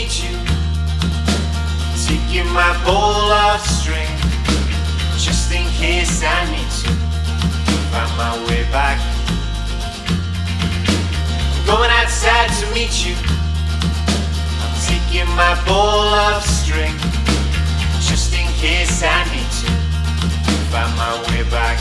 meet you, taking my bowl of string, just in case I need to find my way back. I'm going outside to meet you, I'm taking my bowl of string, just in case I need to find my way back.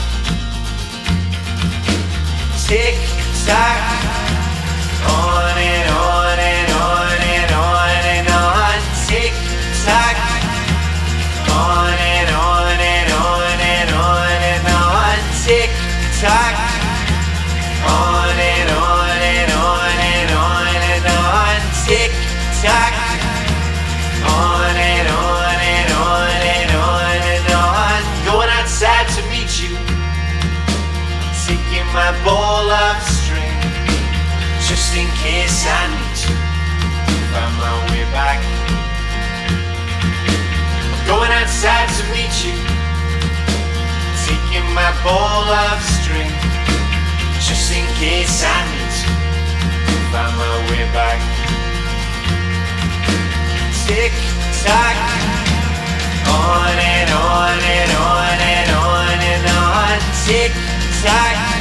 Tick tock, on and on and on and on and on. Tick tock, on and on and on and on and on. Tick tock, on and on and on and on and on. Tick tock, on and on and on and on and on. Going outside to meet you, taking my bowl of string, just in case I need to find my way back. I'm going outside to meet you, taking my bowl of string, just in case I need to find my way back. Tick tock, on and on and on and on and on. Tick tock,